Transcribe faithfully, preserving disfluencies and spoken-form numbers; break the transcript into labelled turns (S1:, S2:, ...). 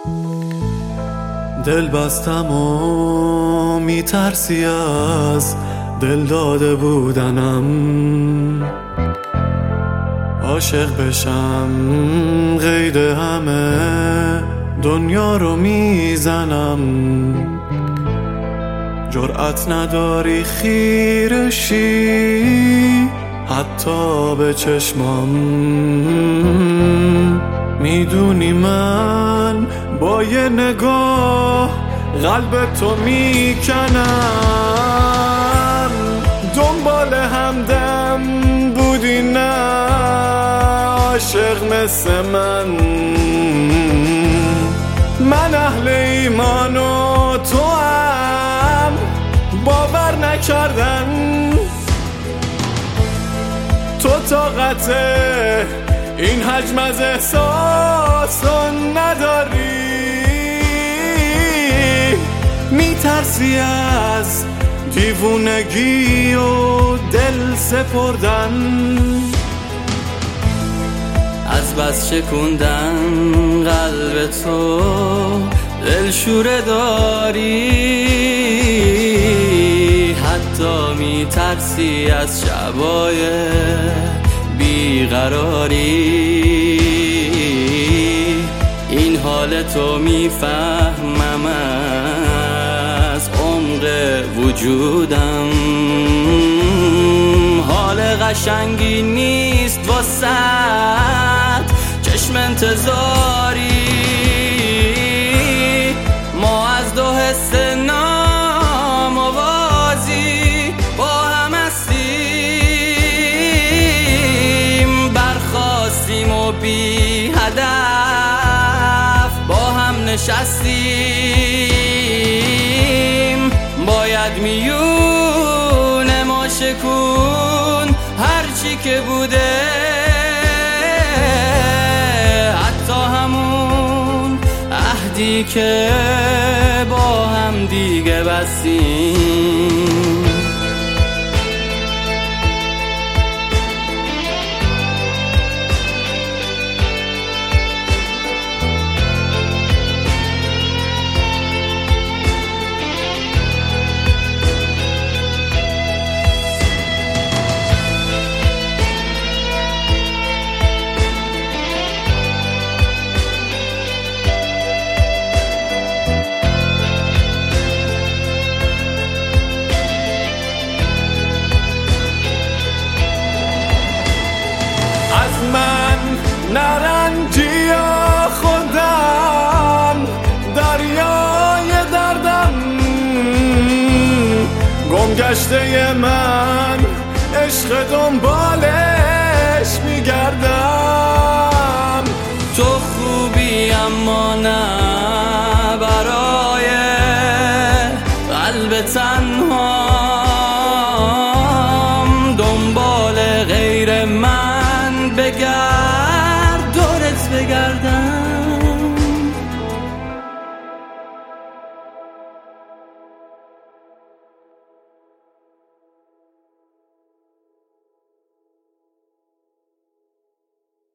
S1: دل بستم و میترسی از دل داده بودنم، عاشق بشم قید همه دنیا رو میزنم. جرأت نداری خیرشی حتی به چشمام، میدونی من با یه نگاه قلب تو میکنم. دنبال همدم بودی نه عاشق مثل من، من اهل ایمان و تو هم باور نکردن. تو طاقت این حجم از احساس نداری، میترسی از دیوونگی و دل سپردن.
S2: از بس شکوندن قلب تو دلشوره داری، حتی میترسی از شبای بیقراری. این حال تو میفهمم از عمق وجودم، حال قشنگی نیست واسه چشم انتظاری. ما از دو حس ناموازی با هم هستیم، برخواستیم و بی هدف با هم نشستیم. باید میون ما شکون هرچی که بوده، حتی همون عهدی که با هم دیگه بستیم.
S1: از من نرنجی یا خودم دریای دردم، گمگشته من عشق دنبالش میگردم.
S2: تو خوبی اما نه برای قلب تنها،